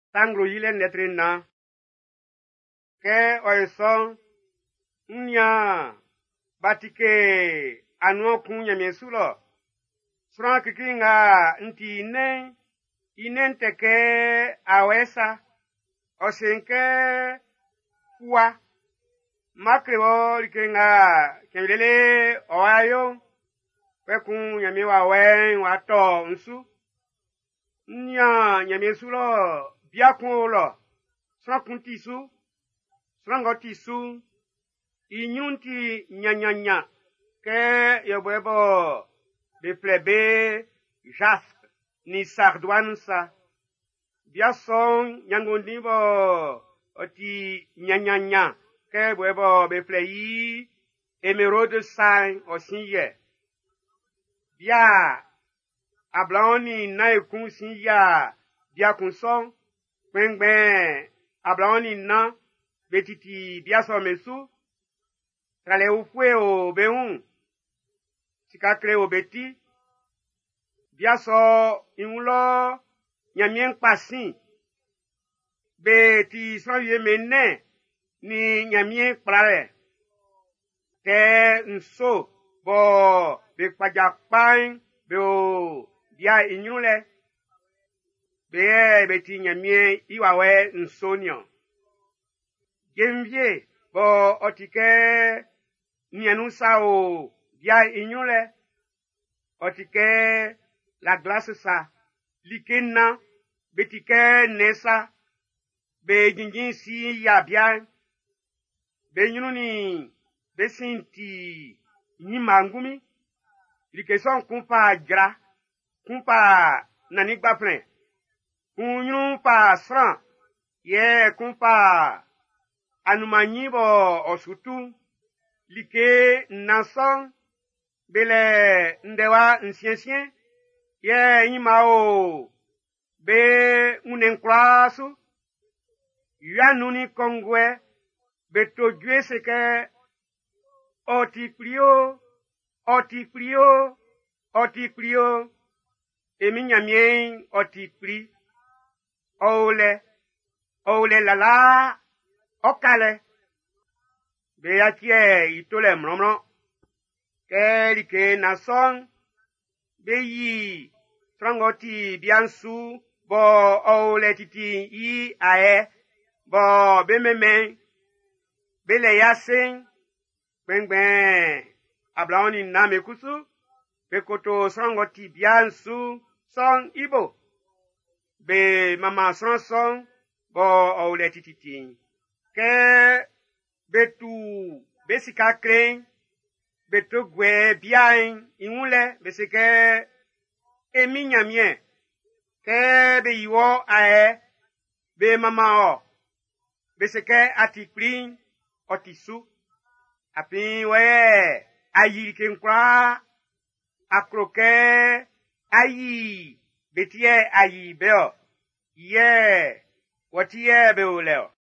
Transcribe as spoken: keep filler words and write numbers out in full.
tangro yile netrina ke oison nya batike anu kunya mesulo sura kikinga nti ine inente ke awesa osenke wa makrebo likinga kelele oayo kwekun nyame wa wen wa to nsu nya nyame sulo biakun lo sura kunti su sura ngoti su inyunti nyanyanya ke yobwebo be plebe jaspe ni sardoine biason nyangondi bo oti nyanyanya ke bwebo be plei emeraude sign osinye bia ablani na ekun sinya bia kunson gbengben ablani na betiti biaso mesu trale ufwe o beun sikakre o beti biaso inlo nyamien pasin beti soye menne ni nyamien prare te nso bo be pajapan be o dia inyule be beti nyamien iwawe nsonio gemvie bo otike nienusa o dia inyule otike la glace sa likena betike nesa be jinjin si ya bia be nyununi be sinti ni mangumi likeson kumpa gra kumpa nanigba plan kunyun pa sran ye kumpa anumanyi bo osutu like nason bele ndewa nsiensien ye imao be unenkrasu yanuni kongwe beto juese ke otiprio otiprio otiprio eminyamien otipri ole ole lala okale be atie itole mromro ke like nason be yi frangoti biansu bo ole titi yi ae bo be meme be le yasin gbengben ablani na mekusu be koto frangoti biansu son ibo be mama son son bo ole titi ke betu besika kren beto gwe bien inule besike eminyamien ke be iwo ae be mama o besike atiprin otisu apin we ayi kenkwa akroke ayi betie ayi beo ye wotie be oleo